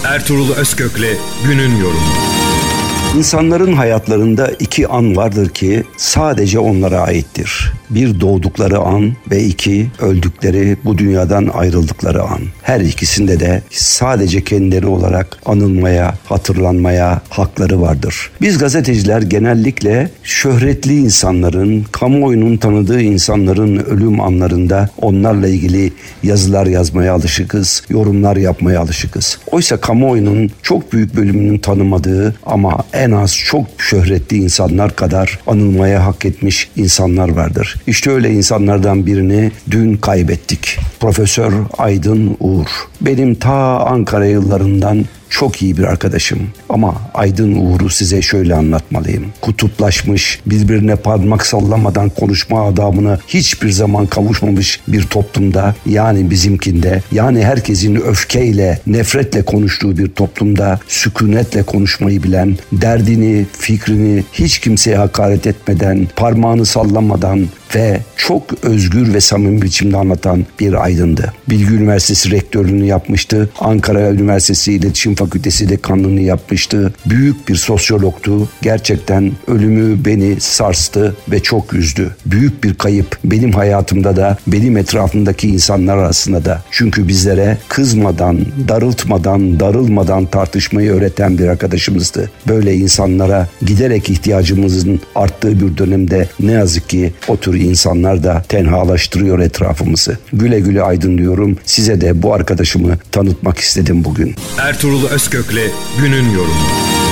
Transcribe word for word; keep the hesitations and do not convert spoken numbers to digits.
Ertuğrul Özkök'le günün yorumu. İnsanların hayatlarında iki an vardır ki sadece onlara aittir. Bir, doğdukları an ve iki, öldükleri, bu dünyadan ayrıldıkları an. Her ikisinde de sadece kendileri olarak anılmaya, hatırlanmaya hakları vardır. Biz gazeteciler genellikle şöhretli insanların, kamuoyunun tanıdığı insanların ölüm anlarında onlarla ilgili yazılar yazmaya alışıkız, yorumlar yapmaya alışıkız. Oysa kamuoyunun çok büyük bölümünün tanımadığı ama en az çok şöhretli insanlar kadar anılmaya hak etmiş insanlar vardır. İşte öyle insanlardan birini dün kaybettik. Profesör Aydın Uğur. Benim ta Ankara yıllarından çok iyi bir arkadaşım. Ama Aydın Uğur'u size şöyle anlatmalıyım. Kutuplaşmış, birbirine parmak sallamadan konuşma adabına hiçbir zaman kavuşmamış bir toplumda, yani bizimkinde, yani herkesin öfkeyle, nefretle konuştuğu bir toplumda sükunetle konuşmayı bilen, derdini, fikrini hiç kimseye hakaret etmeden, parmağını sallamadan ve çok özgür ve samimi biçimde anlatan bir aydındı. Bilgi Üniversitesi rektörlüğünü yapmıştı. Ankara Üniversitesi İletişim Fakültesi dekanlığını yapmıştı. Büyük bir sosyologtu. Gerçekten ölümü beni sarstı ve çok üzdü. Büyük bir kayıp benim hayatımda da, benim etrafımdaki insanlar arasında da. Çünkü bizlere kızmadan, darıltmadan, darılmadan tartışmayı öğreten bir arkadaşımızdı. Böyle insanlara giderek ihtiyacımızın arttığı bir dönemde ne yazık ki o tür insanlar da tenhalaştırıyor etrafımızı. Güle güle Aydın diyorum. Size de bu arkadaşımı tanıtmak istedim bugün. Ertuğrul Özkök'le günün yorumu.